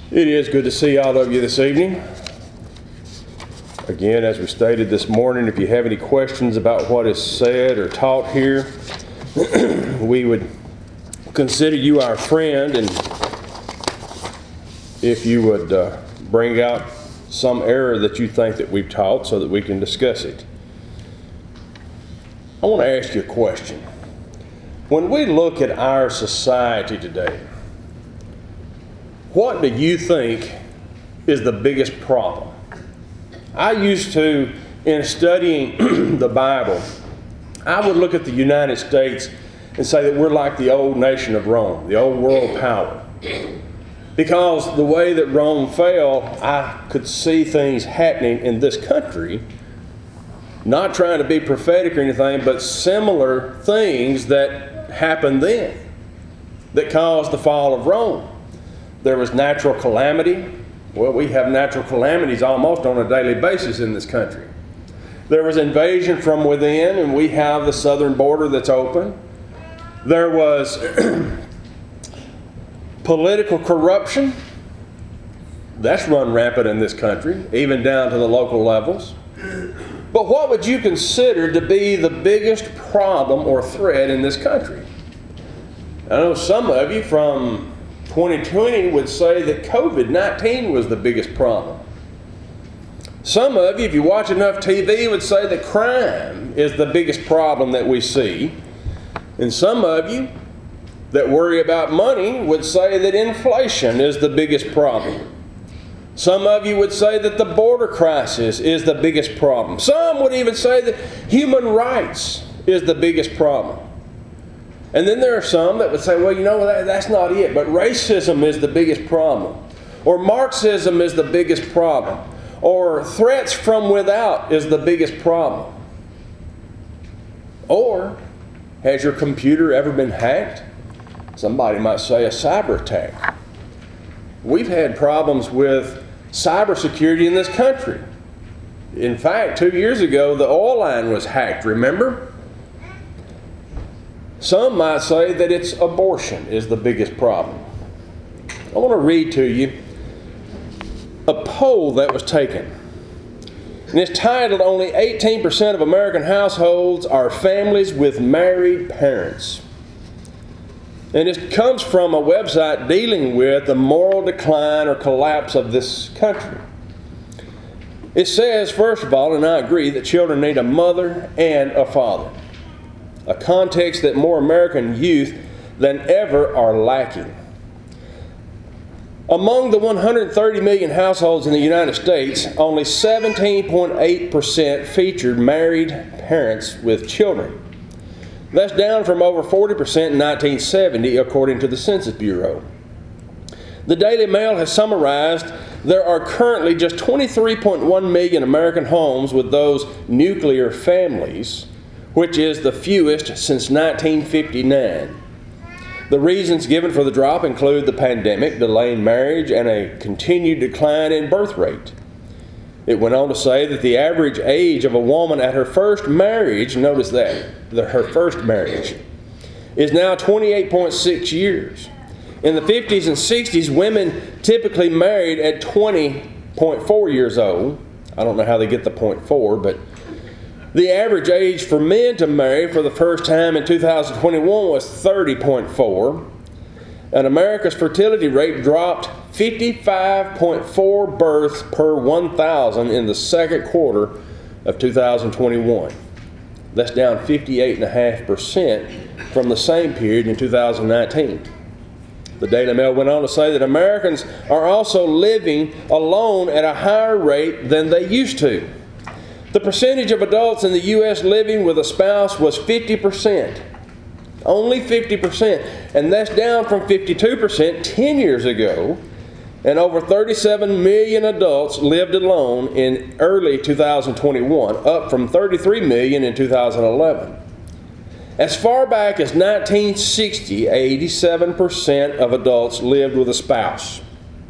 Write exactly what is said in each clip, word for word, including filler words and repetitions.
It is good to see all of you this evening. Again, as we stated this morning, if you have any questions about what is said or taught here, we would consider you our friend, and if you would uh, bring out some error that you think that we've taught so that we can discuss it. I want to ask you a question. When we look at our society today, what do you think is the biggest problem? I used to, in studying the Bible, I would look at the United States and say that we're like the old nation of Rome, the old world power. Because the way that Rome fell, I could see things happening in this country, not trying to be prophetic or anything, but similar things that happened then that caused the fall of Rome. There was natural calamity. Well, we have natural calamities almost on a daily basis in this country. There was invasion from within, and we have the southern border that's open. There was political corruption. That's run rampant in this country, even down to the local levels. But what would you consider to be the biggest problem or threat in this country? I know some of you from twenty twenty would say that COVID nineteen was the biggest problem. Some of you, if you watch enough T V, would say that crime is the biggest problem that we see. And some of you that worry about money would say that inflation is the biggest problem. Some of you would say that the border crisis is the biggest problem. Some would even say that human rights is the biggest problem. And then there are some that would say, well, you know, that, that's not it, but racism is the biggest problem. Or Marxism is the biggest problem. Or threats from without is the biggest problem. Or, has your computer ever been hacked? Somebody might say a cyber attack. We've had problems with cybersecurity in this country. In fact, two years ago, the oil line was hacked, remember? Some might say that it's abortion is the biggest problem. I want to read to you a poll that was taken. And it's titled, "Only eighteen percent of American households are families with married parents." And it comes from a website dealing with the moral decline or collapse of this country. It says, first of all, and I agree, that children need a mother and a father. A context that more American youth than ever are lacking. Among the one hundred thirty million households in the United States, only seventeen point eight percent featured married parents with children. That's down from over forty percent in nineteen seventy, according to the Census Bureau. The Daily Mail has summarized there are currently just twenty-three point one million American homes with those nuclear families, which is the fewest since nineteen fifty-nine. The reasons given for the drop include the pandemic, delaying marriage, and a continued decline in birth rate. It went on to say that the average age of a woman at her first marriage, notice that, the, her first marriage, is now twenty-eight point six years. In the fifties and sixties, women typically married at twenty point four years old. I don't know how they get the point four, but the average age for men to marry for the first time in two thousand twenty-one was thirty point four, and America's fertility rate dropped fifty-five point four births per one thousand in the second quarter of two thousand twenty-one. That's down fifty-eight point five percent from the same period in two thousand nineteen. The Daily Mail went on to say that Americans are also living alone at a higher rate than they used to. The percentage of adults in the U S living with a spouse was fifty percent. Only fifty percent. And that's down from fifty-two percent ten years ago. And over thirty-seven million adults lived alone in early two thousand twenty-one, up from thirty-three million in two thousand eleven. As far back as nineteen sixty, eighty-seven percent of adults lived with a spouse.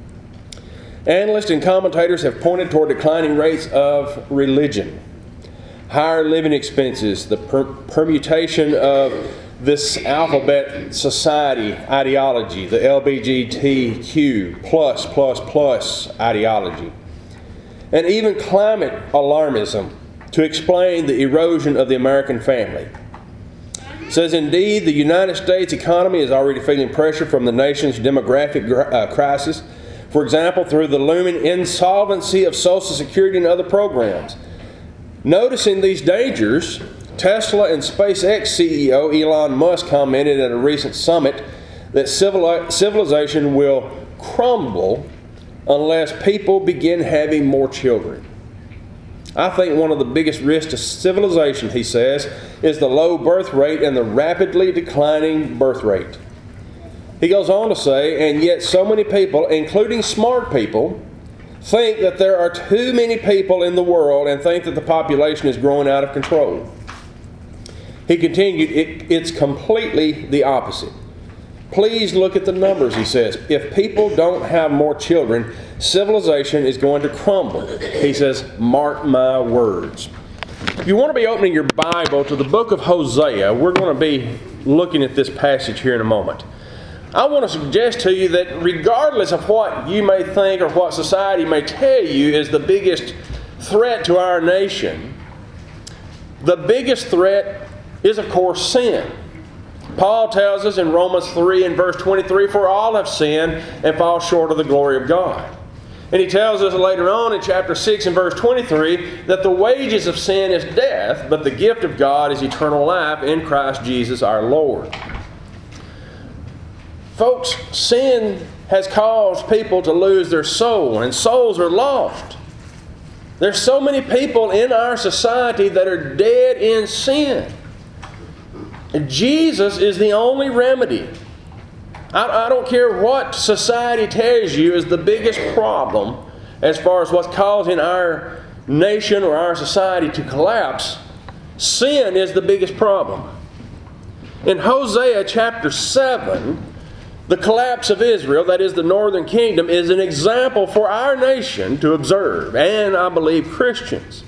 Analysts and commentators have pointed toward declining rates of religion, higher living expenses, the per- permutation of this alphabet society ideology, the L G B T Q plus plus plus ideology, and even climate alarmism to explain the erosion of the American family. It says, indeed, the United States economy is already feeling pressure from the nation's demographic uh, crisis, for example, through the looming insolvency of Social Security and other programs. Noticing these dangers, Tesla and SpaceX C E O Elon Musk commented at a recent summit that civilization will crumble unless people begin having more children. I think one of the biggest risks to civilization, he says, is the low birth rate and the rapidly declining birth rate. He goes on to say, and yet so many people, including smart people, think that there are too many people in the world and think that the population is growing out of control. He continued, it, it's completely the opposite. Please look at the numbers, he says. If people don't have more children, civilization is going to crumble. He says, mark my words. If you want to be opening your Bible to the book of Hosea, we're going to be looking at this passage here in a moment. I want to suggest to you that regardless of what you may think or what society may tell you is the biggest threat to our nation, the biggest threat is, of course, sin. Paul tells us in Romans three and verse twenty-three, for all have sinned and fall short of the glory of God. And he tells us later on in chapter six and verse twenty-three that the wages of sin is death, but the gift of God is eternal life in Christ Jesus our Lord. Folks, sin has caused people to lose their soul, and souls are lost. There's so many people in our society that are dead in sin. And Jesus is the only remedy. I, I don't care what society tells you is the biggest problem as far as what's causing our nation or our society to collapse. Sin is the biggest problem. In Hosea chapter seven, the collapse of Israel, that is the northern kingdom, is an example for our nation to observe, and I believe Christians.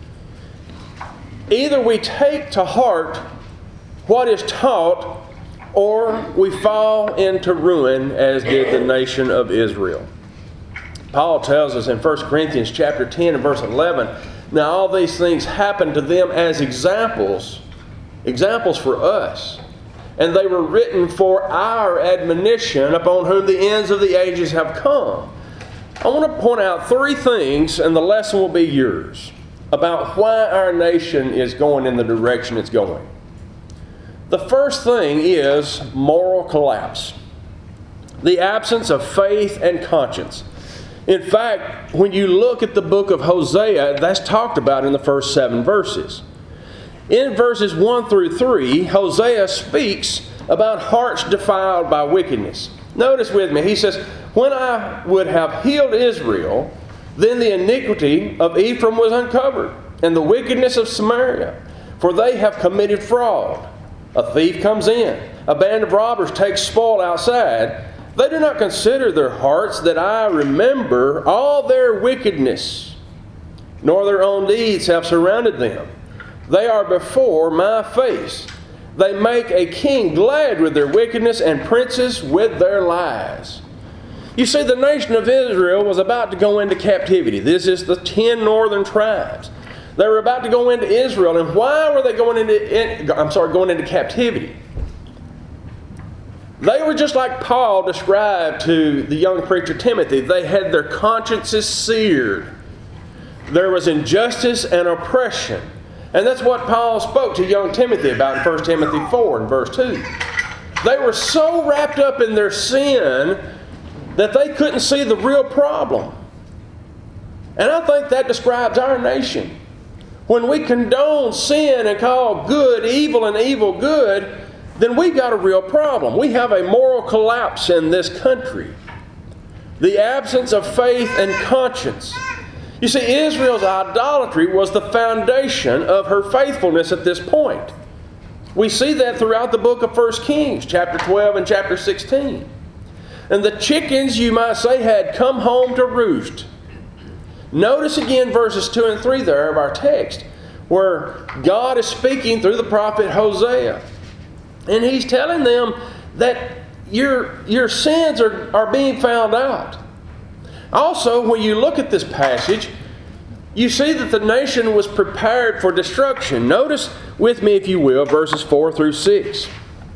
Either we take to heart what is taught, or we fall into ruin as did the nation of Israel. Paul tells us in First Corinthians chapter ten and verse eleven, now all these things happened to them as examples, examples for us. And they were written for our admonition, upon whom the ends of the ages have come. I want to point out three things, and the lesson will be yours, about why our nation is going in the direction it's going. The first thing is moral collapse. The absence of faith and conscience. In fact, when you look at the book of Hosea, that's talked about in the first seven verses. In verses one through three, Hosea speaks about hearts defiled by wickedness. Notice with me, he says, when I would have healed Israel, then the iniquity of Ephraim was uncovered, and the wickedness of Samaria, for they have committed fraud. A thief comes in, a band of robbers takes spoil outside. They do not consider their hearts that I remember all their wickedness, nor their own deeds have surrounded them. They are before my face. They make a king glad with their wickedness and princes with their lies. You see, the nation of Israel was about to go into captivity. This is the ten northern tribes. They were about to go into Israel, and why were they going into? In, I'm sorry, going into captivity? They were just like Paul described to the young preacher Timothy. They had their consciences seared. There was injustice and oppression, and that's what Paul spoke to young Timothy about in First Timothy four and verse two. They were so wrapped up in their sin that they couldn't see the real problem, and I think that describes our nation. When we condone sin and call good evil and evil good, then we've got a real problem. We have a moral collapse in this country. The absence of faith and conscience. You see, Israel's idolatry was the foundation of her faithfulness at this point. We see that throughout the book of First Kings, chapter twelve and chapter sixteen. And the chickens, you might say, had come home to roost. Notice again verses two and three there of our text, where God is speaking through the prophet Hosea. And he's telling them that your, your sins are, are being found out. Also, when you look at this passage, you see that the nation was prepared for destruction. Notice with me, if you will, verses four through six.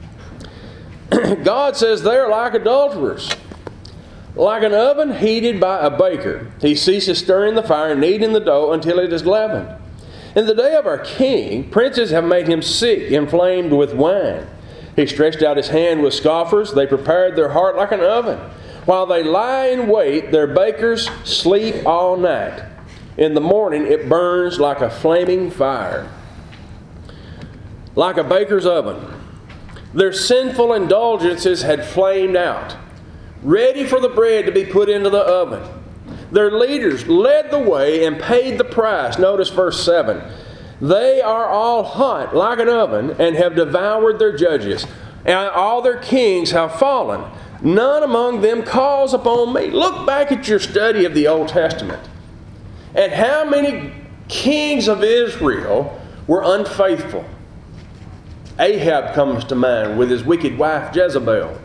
God says they're like adulterers, like an oven heated by a baker. He ceases stirring the fire and kneading the dough until it is leavened. In the day of our king, princes have made him sick, inflamed with wine. He stretched out his hand with scoffers. They prepared their heart like an oven. While they lie in wait, their bakers sleep all night. In the morning it burns like a flaming fire, like a baker's oven. Their sinful indulgences had flamed out, ready for the bread to be put into the oven. Their leaders led the way and paid the price. Notice verse seven. They are all hot like an oven and have devoured their judges. And all their kings have fallen. None among them calls upon me. Look back at your study of the Old Testament. And how many kings of Israel were unfaithful? Ahab comes to mind with his wicked wife Jezebel.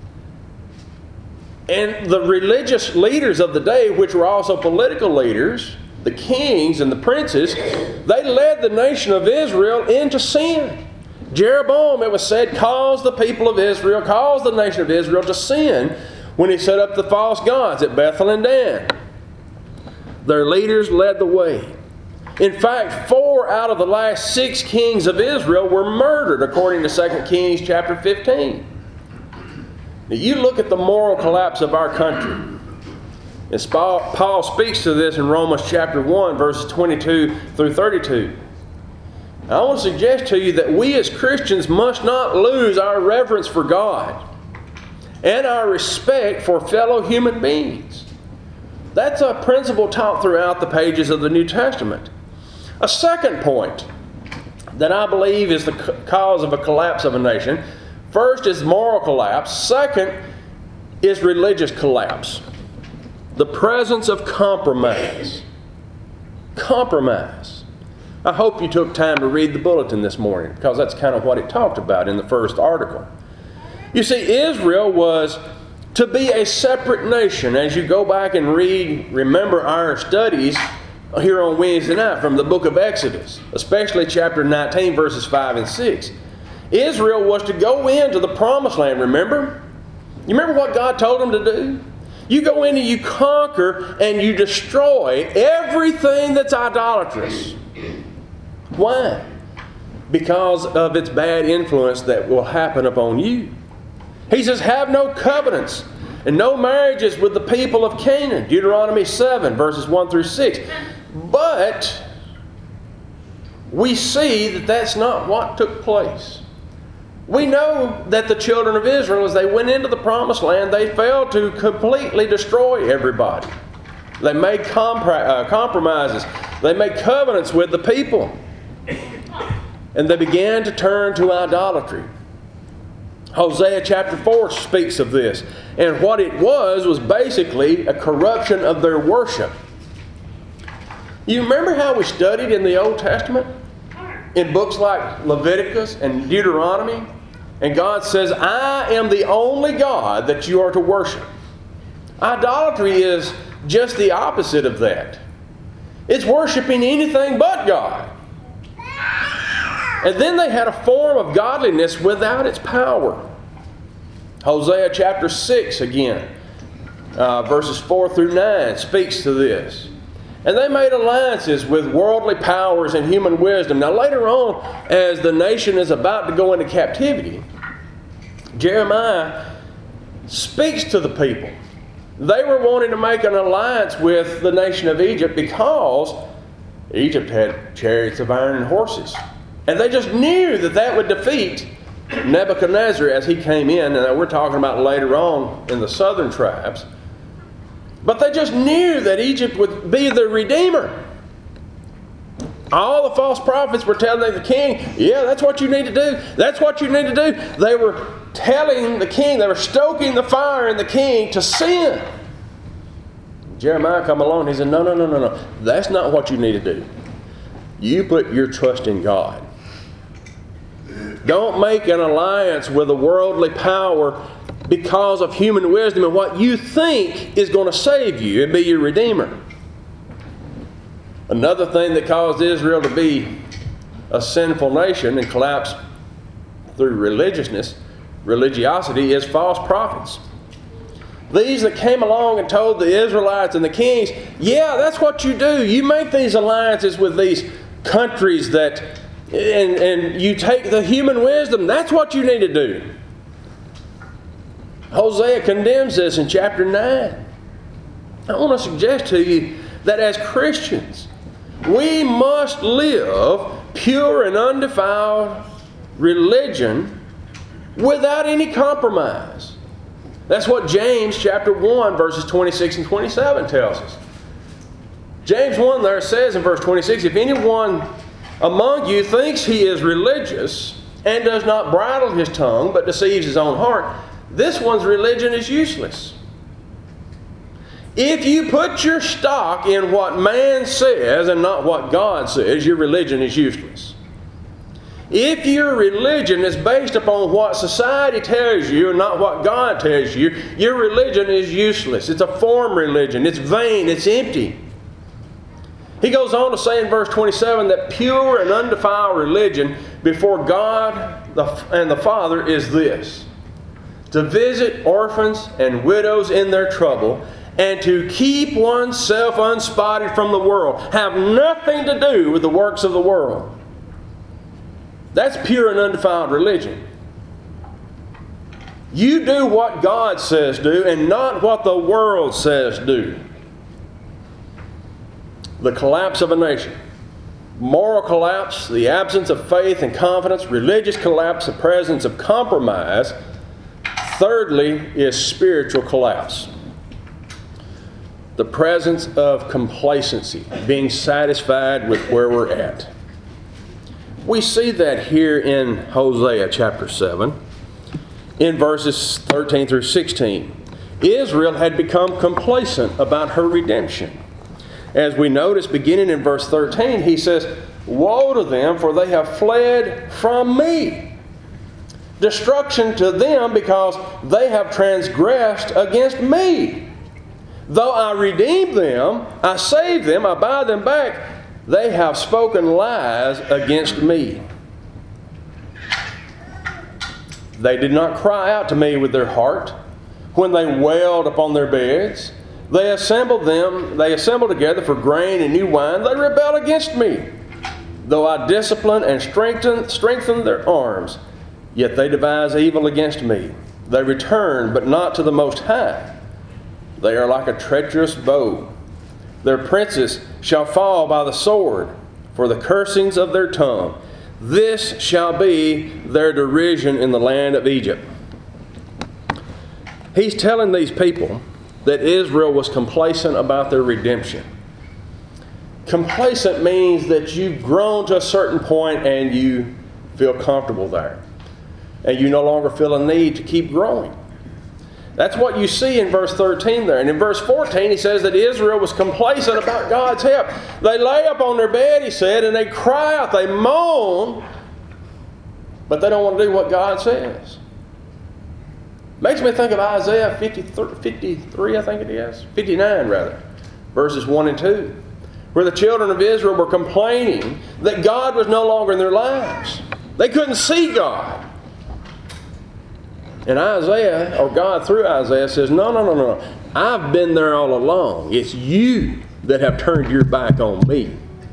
And the religious leaders of the day, which were also political leaders, the kings and the princes, they led the nation of Israel into sin. Jeroboam, it was said, caused the people of Israel, caused the nation of Israel to sin when he set up the false gods at Bethel and Dan. Their leaders led the way. In fact, four out of the last six kings of Israel were murdered, according to Second Kings chapter fifteen. Now you look at the moral collapse of our country. And Paul speaks to this in Romans chapter one, verses twenty-two through thirty-two. I want to suggest to you that we as Christians must not lose our reverence for God and our respect for fellow human beings. That's a principle taught throughout the pages of the New Testament. A second point that I believe is the cause of a collapse of a nation. First is moral collapse. Second is religious collapse. The presence of compromise. Compromise. I hope you took time to read the bulletin this morning, because that's kind of what it talked about in the first article. You see, Israel was to be a separate nation. As you go back and read, remember our studies here on Wednesday night from the book of Exodus, especially chapter nineteen, verses five and six. Israel was to go into the promised land, remember? You remember what God told them to do? You go in and you conquer and you destroy everything that's idolatrous. Why? Because of its bad influence that will happen upon you. He says, have no covenants and no marriages with the people of Canaan. Deuteronomy seven, verses one through six. But we see that that's not what took place. We know that the children of Israel, as they went into the promised land, they failed to completely destroy everybody. They made compri- uh, compromises. They made covenants with the people. And they began to turn to idolatry. Hosea chapter four speaks of this. And what it was was basically a corruption of their worship. You remember how we studied in the Old Testament? In books like Leviticus and Deuteronomy? And God says, I am the only God that you are to worship. Idolatry is just the opposite of that. It's worshiping anything but God. And then they had a form of godliness without its power. Hosea chapter six again, uh, verses four through nine speaks to this. And they made alliances with worldly powers and human wisdom. Now later on, as the nation is about to go into captivity, Jeremiah speaks to the people. They were wanting to make an alliance with the nation of Egypt because Egypt had chariots of iron and horses. And they just knew that that would defeat Nebuchadnezzar as he came in. And we're talking about later on in the southern tribes. But they just knew that Egypt would be the redeemer. All the false prophets were telling the king, yeah, that's what you need to do. That's what you need to do. They were telling the king, they were stoking the fire in the king to sin. Jeremiah come along, he said, no, no, no, no, no. That's not what you need to do. You put your trust in God. Don't make an alliance with a worldly power because of human wisdom and what you think is going to save you and be your redeemer. Another thing that caused Israel to be a sinful nation and collapse through religiousness, religiosity, is false prophets. These that came along and told the Israelites and the kings, yeah, that's what you do. You make these alliances with these countries that, and, and you take the human wisdom. That's what you need to do. Hosea condemns this in chapter nine. I want to suggest to you that as Christians, we must live pure and undefiled religion without any compromise. That's what James chapter one verses twenty-six and twenty-seven tells us. James one there says in verse twenty-six, if anyone among you thinks he is religious and does not bridle his tongue but deceives his own heart, this one's religion is useless. If you put your stock in what man says and not what God says, your religion is useless. If your religion is based upon what society tells you and not what God tells you, your religion is useless. It's a form religion. It's vain. It's empty. He goes on to say in verse twenty-seven that pure and undefiled religion before God and the Father is this: to visit orphans and widows in their trouble, and to keep oneself unspotted from the world. Have nothing to do with the works of the world. That's pure and undefiled religion. You do what God says do and not what the world says do. The collapse of a nation. Moral collapse, the absence of faith and confidence. Religious collapse, the presence of compromise. Thirdly is spiritual collapse. The presence of complacency, being satisfied with where we're at. We see that here in Hosea chapter seven, in verses thirteen through sixteen. Israel had become complacent about her redemption. As we notice, beginning in verse thirteen, he says, woe to them, for they have fled from me. Destruction to them, because they have transgressed against me. Though I redeemed them, I saved them, I buy them back, they have spoken lies against me. They did not cry out to me with their heart when they wailed upon their beds. They assembled them, they assembled together for grain and new wine. They rebel against me. Though I discipline and strengthen, strengthen their arms, yet they devise evil against me. They return, but not to the Most High. They are like a treacherous bow. Their princes shall fall by the sword, for the cursings of their tongue. This shall be their derision in the land of Egypt. He's telling these people that Israel was complacent about their redemption. Complacent means that you've grown to a certain point and you feel comfortable there. And you no longer feel a need to keep growing. That's what you see in verse thirteen there. And in verse fourteen, he says that Israel was complacent about God's help. They lay up on their bed, he said, and they cry out, they moan, but they don't want to do what God says. Makes me think of Isaiah fifty-three, I think it is, fifty-nine rather, verses one and two, where the children of Israel were complaining that God was no longer in their lives. They couldn't see God. And Isaiah, or God through Isaiah, says, no, no, no, no. I've been there all along. It's you that have turned your back on me.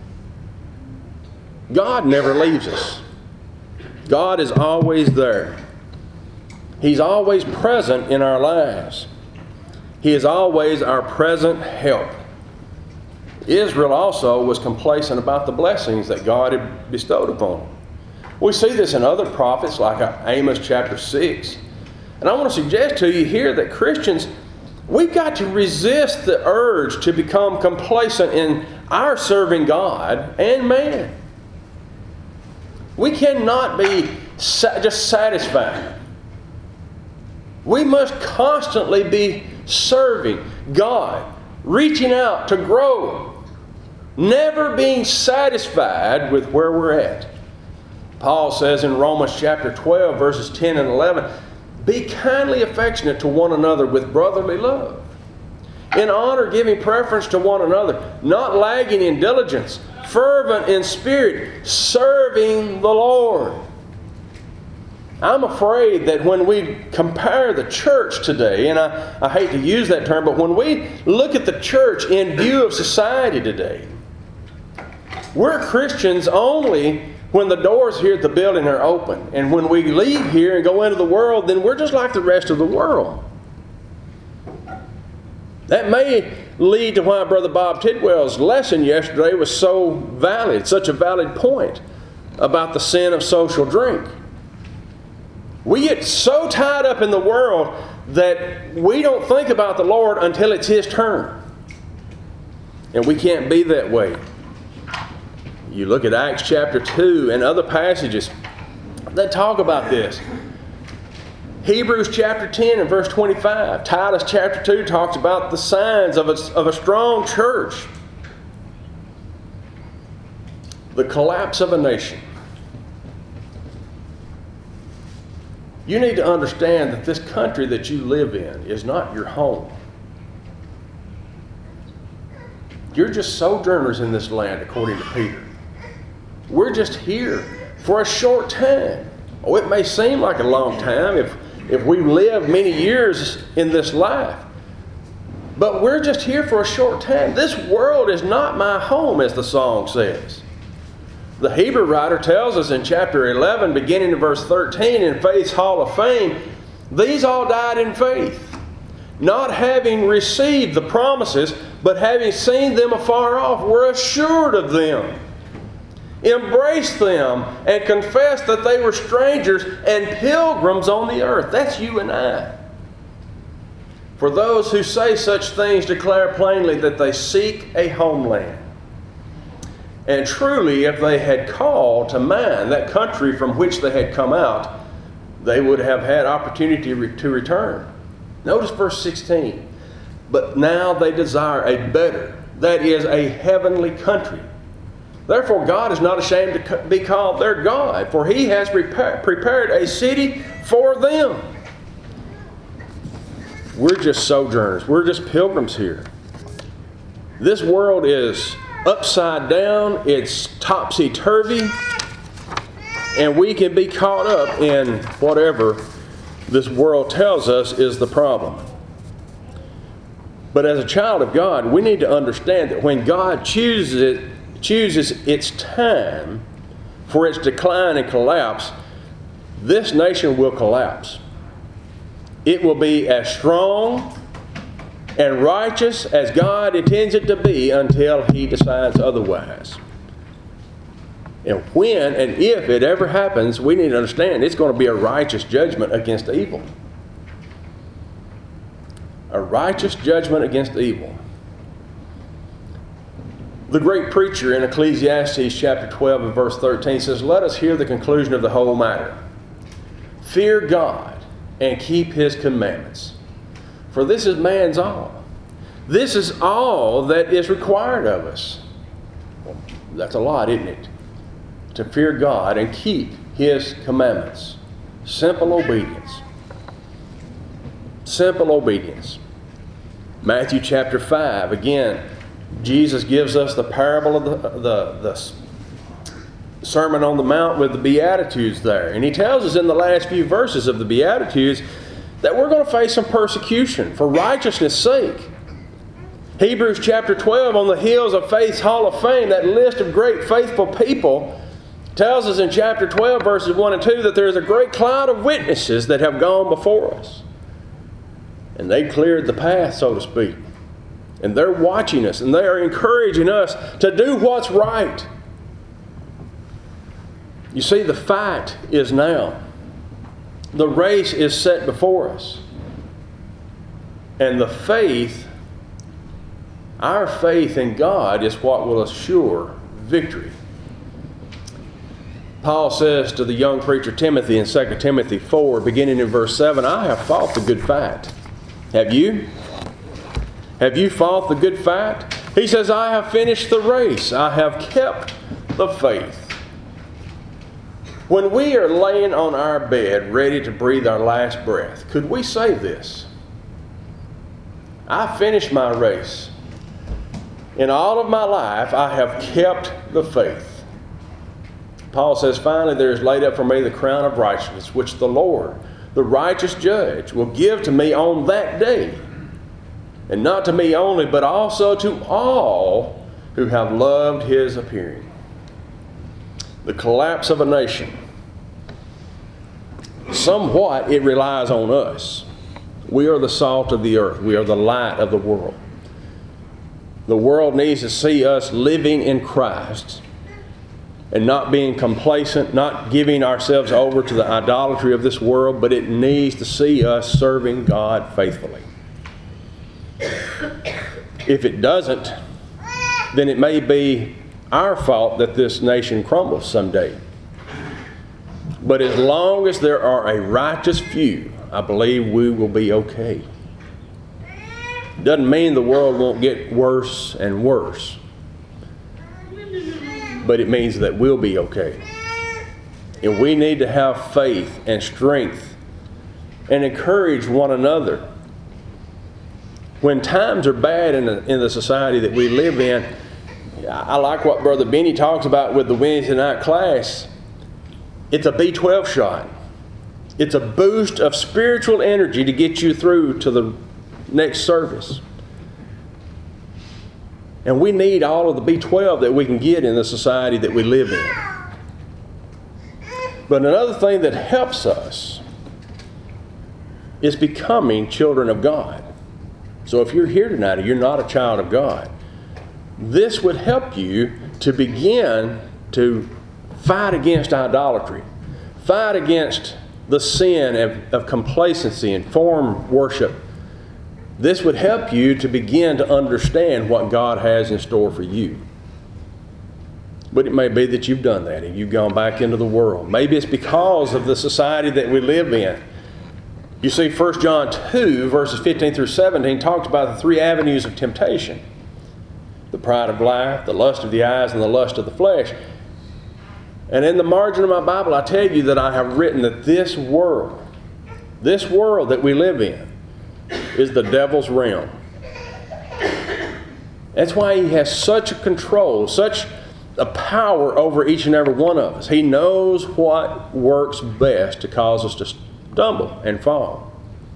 God never leaves us. God is always there. He's always present in our lives. He is always our present help. Israel also was complacent about the blessings that God had bestowed upon them. We see this in other prophets like Amos chapter six. And I want to suggest to you here that Christians, we've got to resist the urge to become complacent in our serving God and man. We cannot be sa- just satisfied. We must constantly be serving God, reaching out to grow, never being satisfied with where we're at. Paul says in Romans chapter twelve, verses ten and eleven, be kindly affectionate to one another with brotherly love. In honor, giving preference to one another, not lagging in diligence, fervent in spirit, serving the Lord. I'm afraid that when we compare the church today, and I, I hate to use that term, but when we look at the church in view of society today, we're Christians only when the doors here at the building are open. And when we leave here and go into the world, then we're just like the rest of the world. That may lead to why Brother Bob Tidwell's lesson yesterday was so valid, such a valid point about the sin of social drink. We get so tied up in the world that we don't think about the Lord until it's His turn. And we can't be that way. You look at Acts chapter two and other passages that talk about this. Hebrews chapter ten and verse twenty-five. Titus chapter two talks about the signs of a, of a strong church. The collapse of a nation. You need to understand that this country that you live in is not your home. You're just sojourners in this land, according to Peter. We're just here for a short time. Oh, it may seem like a long time if, if we live many years in this life. But we're just here for a short time. This world is not my home, as the song says. The Hebrew writer tells us in chapter eleven, beginning in verse thirteen, in Faith's Hall of Fame, these all died in faith, not having received the promises, but having seen them afar off, were assured of them, embraced them, and confessed that they were strangers and pilgrims on the earth. That's you and I. For those who say such things declare plainly that they seek a homeland. And truly, if they had called to mind that country from which they had come out, they would have had opportunity to return. Notice verse sixteen. But now they desire a better, that is, a heavenly country. Therefore, God is not ashamed to be called their God, for He has prepared a city for them. We're just sojourners. We're just pilgrims here. This world is upside down. It's topsy-turvy. And we can be caught up in whatever this world tells us is the problem. But as a child of God, we need to understand that when God chooses it, chooses its time for its decline and collapse, this nation will collapse. It will be as strong and righteous as God intends it to be until He decides otherwise. And when and if it ever happens, we need to understand it's going to be a righteous judgment against evil. A righteous judgment against evil. The great preacher in Ecclesiastes chapter twelve and verse thirteen says, let us hear the conclusion of the whole matter. Fear God and keep His commandments. For this is man's all. This is all that is required of us. Well, that's a lot, isn't it? To fear God and keep His commandments. Simple obedience. Simple obedience. Matthew chapter five, again, Jesus gives us the parable of the, the, the Sermon on the Mount with the Beatitudes there. And He tells us in the last few verses of the Beatitudes that we're going to face some persecution for righteousness' sake. Hebrews chapter twelve, on the hills of Faith's Hall of Fame, that list of great faithful people, tells us in chapter twelve, verses one and two, that there is a great cloud of witnesses that have gone before us. And they cleared the path, so to speak. And they're watching us, and they are encouraging us to do what's right. You see, the fight is now. The race is set before us. And the faith, our faith in God, is what will assure victory. Paul says to the young preacher Timothy in Second Timothy four, beginning in verse seven, I have fought the good fight. Have you? Have you fought the good fight? He says, I have finished the race. I have kept the faith. When we are laying on our bed ready to breathe our last breath, could we say this? I finished my race. In all of my life, I have kept the faith. Paul says, finally, there is laid up for me the crown of righteousness, which the Lord, the righteous judge, will give to me on that day. And not to me only, but also to all who have loved his appearing. The collapse of a nation. Somewhat it relies on us. We are the salt of the earth. We are the light of the world. The world needs to see us living in Christ and not being complacent, not giving ourselves over to the idolatry of this world, but it needs to see us serving God faithfully. If it doesn't, then it may be our fault that this nation crumbles someday. But as long as there are a righteous few, I believe we will be okay. Doesn't mean the world won't get worse and worse, but it means that we'll be okay. And we need to have faith and strength and encourage one another. When times are bad in the, in the society that we live in, I like what Brother Benny talks about with the Wednesday night class. It's a B twelve shot. It's a boost of spiritual energy to get you through to the next service. And we need all of the B twelve that we can get in the society that we live in. But another thing that helps us is becoming children of God. So if you're here tonight and you're not a child of God, this would help you to begin to fight against idolatry, fight against the sin of, of complacency and form worship. This would help you to begin to understand what God has in store for you. But it may be that you've done that and you've gone back into the world. Maybe it's because of the society that we live in. You see, First John two, verses fifteen through seventeen, talks about the three avenues of temptation. The pride of life, the lust of the eyes, and the lust of the flesh. And in the margin of my Bible, I tell you that I have written that this world, this world that we live in, is the devil's realm. That's why he has such a control, such a power over each and every one of us. He knows what works best to cause us to stumble and fall.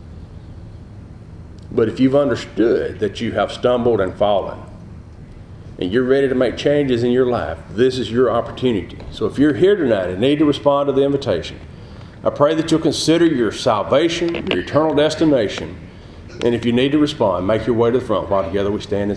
But if you've understood that you have stumbled and fallen, and you're ready to make changes in your life, this is your opportunity. So if you're here tonight and need to respond to the invitation, I pray that you'll consider your salvation, your eternal destination, and if you need to respond, make your way to the front while together we stand and